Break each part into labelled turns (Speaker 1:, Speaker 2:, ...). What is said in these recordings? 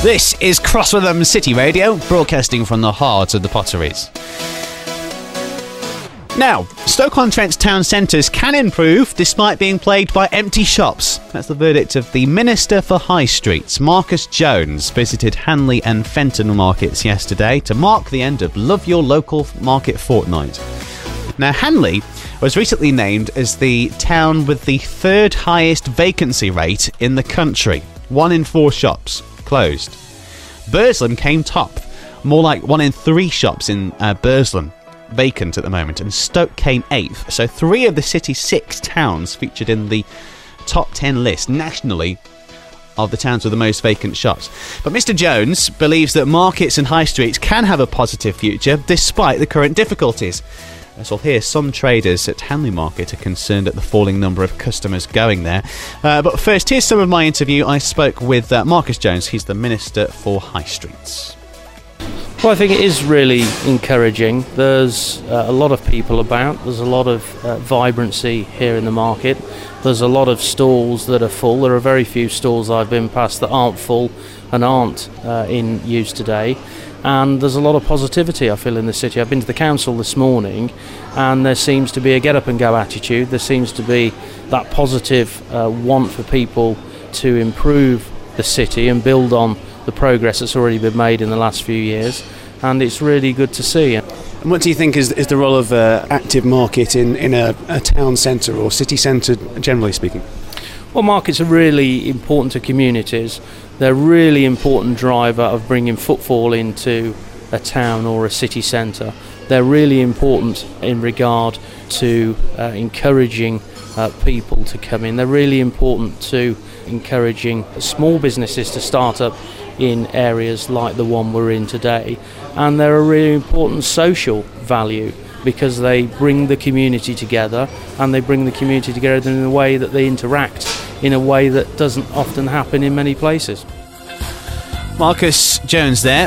Speaker 1: This is Cross Rhythm City Radio, broadcasting from the heart of the Potteries. Now, Stoke-on-Trent's town centres can improve despite being plagued by empty shops. That's the verdict of the Minister for High Streets, Marcus Jones, visited Hanley and Fenton markets yesterday to mark the end of Love Your Local Market Fortnight. Now, Hanley was recently named as the town with the third highest vacancy rate in the country. 1 in 4 shops closed. Burslem came top, more like 1 in 3 shops in Burslem vacant at the moment, and Stoke came 8th. So 3 of the city's 6 towns featured in the top 10 list nationally of the towns with the most vacant shops. But Mr. Jones believes that markets and high streets can have a positive future despite the current difficulties. As we'll hear, some traders at Hanley Market are concerned at the falling number of customers going there. But first, here's some of my interview. I spoke with Marcus Jones. He's the Minister for High Streets.
Speaker 2: Well, I think it is really encouraging. There's a lot of people about. There's a lot of vibrancy here in the market. There's a lot of stalls that are full. There are very few stalls I've been past that aren't full and aren't in use today. And there's a lot of positivity, I feel, in the city. I've been to the council this morning, and there seems to be a get-up-and-go attitude. There seems to be that positive want for people to improve the city and build on the progress that's already been made in the last few years, and it's really good to see.
Speaker 3: And what do you think is the role of active market in a town centre or city centre, generally speaking?
Speaker 2: Well, markets are really important to communities. They're a really important driver of bringing footfall into a town or a city centre. They're really important in regard to encouraging people to come in. They're really important to encouraging small businesses to start up in areas like the one we're in today, and they're a really important social value because they bring the community together, and they bring the community together in a way that they interact in a way that doesn't often happen in many places.
Speaker 1: Marcus Jones there.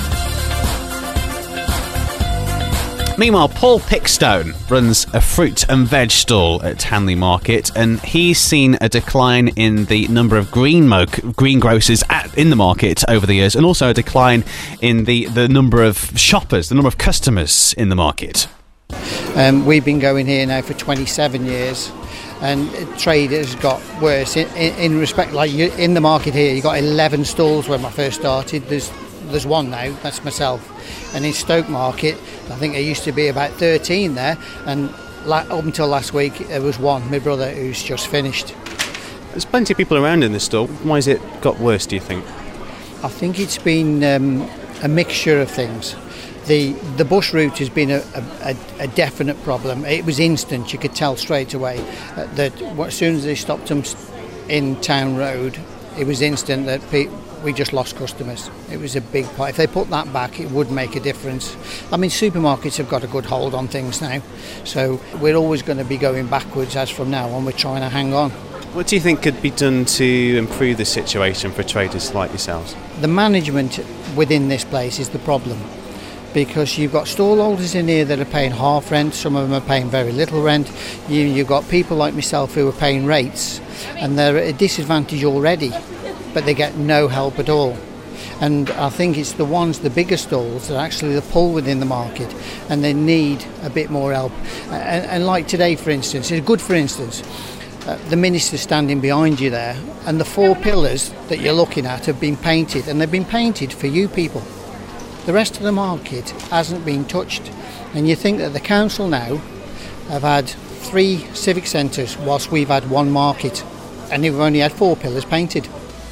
Speaker 1: Meanwhile, Paul Pickstone runs a fruit and veg stall at Hanley Market, and he's seen a decline in the number of greengrocers in the market over the years, and also a decline in the number of shoppers, the number of customers in the market.
Speaker 4: We've been going here now for 27 years, and trade has got worse. In respect, like in the market here, you've got 11 stalls when I first started. There's 1 now, that's myself. And in Stoke Market, I think there used to be about 13 there, and up until last week there was 1, my brother, who's just finished.
Speaker 3: There's plenty of people around in this store. Why has it got worse, do you think?
Speaker 4: I think it's been a mixture of things. The bus route has been a definite problem. It was instant, you could tell straight away that as soon as they stopped them in Town Road, it was instant that we just lost customers. It was a big part. If they put that back, it would make a difference. I mean, supermarkets have got a good hold on things now, so we're always going to be going backwards as from now on. We're trying to hang on.
Speaker 3: What do you think could be done to improve the situation for traders like yourselves?
Speaker 4: The management within this place is the problem, because you've got stallholders in here that are paying half rent, some of them are paying very little rent. You've got people like myself who are paying rates, and they're at a disadvantage already, but they get no help at all. And I think it's the bigger stalls that are actually the pull within the market, and they need a bit more help. And like today, for instance, it's good for instance, the minister's standing behind you there, and the 4 pillars that you're looking at have been painted, and they've been painted for you people. The rest of the market hasn't been touched, and you think that the council now have had 3 civic centres whilst we've had 1 market, and we've only had 4 pillars painted.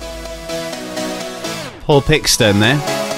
Speaker 1: Paul Pickstone there.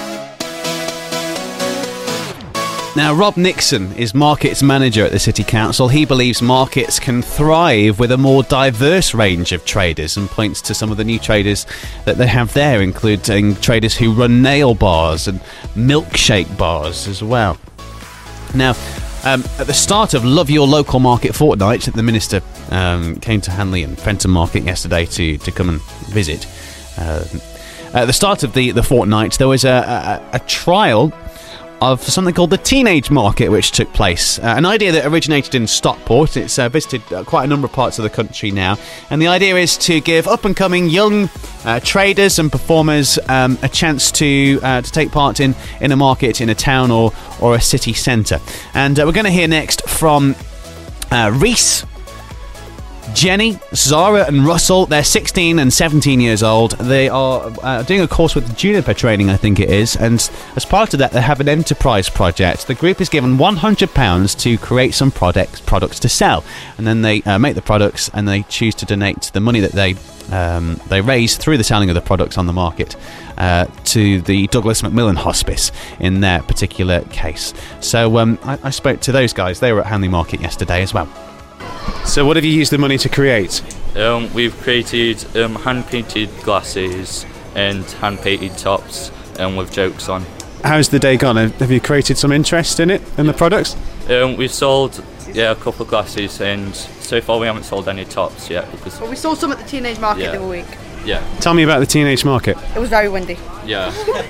Speaker 1: Now, Rob Nixon is markets manager at the City Council. He believes markets can thrive with a more diverse range of traders, and points to some of the new traders that they have there, including traders who run nail bars and milkshake bars as well. Now, at the start of Love Your Local Market Fortnight, the Minister came to Hanley and Fenton Market yesterday to come and visit. At the start of the fortnight, there was a trial of something called the Teenage Market, which took place. An idea that originated in Stockport. It's visited quite a number of parts of the country now. And the idea is to give up-and-coming young traders and performers a chance to take part in a market in a town or a city centre. And we're going to hear next from Reese, Jenny, Zara and Russell. They're 16 and 17 years old. They are doing a course with Juniper Training, I think it is, and as part of that they have an enterprise project. The group is given £100 to create some products to sell, and then they make the products and they choose to donate the money that they raise through the selling of the products on the market to the Douglas Macmillan Hospice in their particular case. So I spoke to those guys. They were at Hanley Market yesterday as well.
Speaker 3: So what have you used the money to create?
Speaker 5: We've created hand-painted glasses and hand-painted tops with jokes on.
Speaker 3: How's the day gone? Have you created some interest in it, in the products?
Speaker 5: We've sold a couple of glasses, and so far we haven't sold any tops yet.
Speaker 6: But we sold some at the Teenage Market the other week.
Speaker 5: Yeah.
Speaker 3: Tell me about the Teenage Market.
Speaker 6: It was very windy.
Speaker 5: Yeah.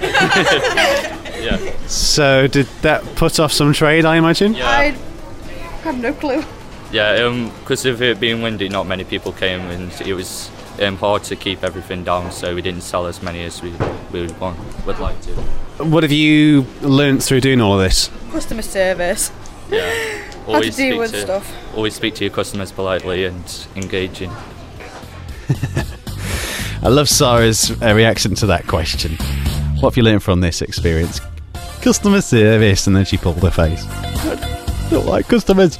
Speaker 5: Yeah.
Speaker 3: So did that put off some trade, I imagine?
Speaker 5: Yeah.
Speaker 6: I have no clue.
Speaker 5: Yeah, because of it being windy, not many people came, and it was hard to keep everything down, so we didn't sell as many as we would like to.
Speaker 3: What have you learnt through doing all of this?
Speaker 6: Customer service.
Speaker 5: Yeah.
Speaker 6: How to deal with stuff.
Speaker 5: Always speak to your customers politely and engaging.
Speaker 1: I love Sarah's reaction to that question. What have you learned from this experience? Customer service, and then she pulled her face. I don't like customers.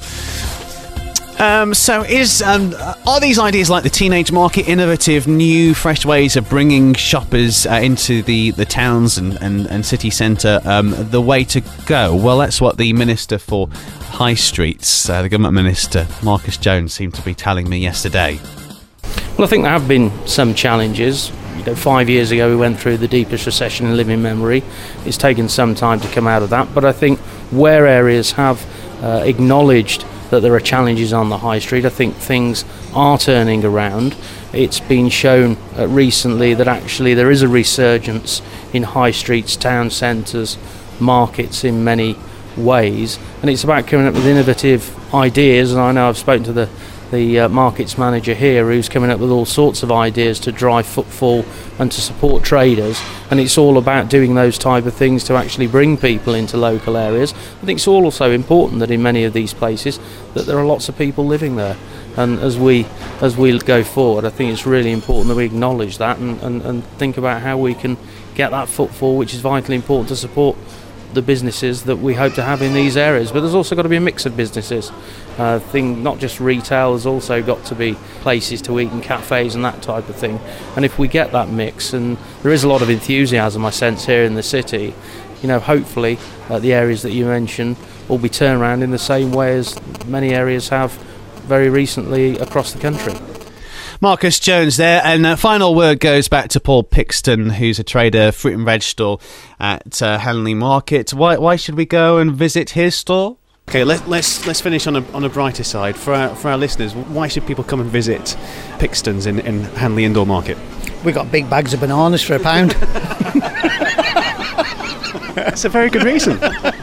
Speaker 1: So are these ideas like the Teenage Market innovative, new, fresh ways of bringing shoppers into the towns and city centre the way to go? Well, that's what the Minister for High Streets, the Government Minister, Marcus Jones, seemed to be telling me yesterday.
Speaker 2: Well, I think there have been some challenges. 5 years ago we went through the deepest recession in living memory. It's taken some time to come out of that, but I think where areas have acknowledged that there are challenges on the high street, I think things are turning around. It's been shown recently that actually there is a resurgence in high streets, town centres, markets in many ways, and it's about coming up with innovative ideas. And I know I've spoken to the markets manager here, who's coming up with all sorts of ideas to drive footfall and to support traders, and it's all about doing those type of things to actually bring people into local areas. I think it's also important that in many of these places that there are lots of people living there, and as we go forward, I think it's really important that we acknowledge that and think about how we can get that footfall, which is vitally important to support the businesses that we hope to have in these areas. But there's also got to be a mix of businesses. Not just retail, there's also got to be places to eat and cafes and that type of thing. And if we get that mix, and there is a lot of enthusiasm I sense here in the city, hopefully the areas that you mentioned will be turned around in the same way as many areas have very recently across the country.
Speaker 1: Marcus Jones there, and final word goes back to Paul Pixton, who's a trader, fruit and veg stall at Hanley Market. Why should we go and visit his store?
Speaker 3: Okay, let's finish on a brighter side. For our listeners, why should people come and visit Pixton's in Hanley Indoor Market?
Speaker 4: We got big bags of bananas for £1.
Speaker 3: That's a very good reason.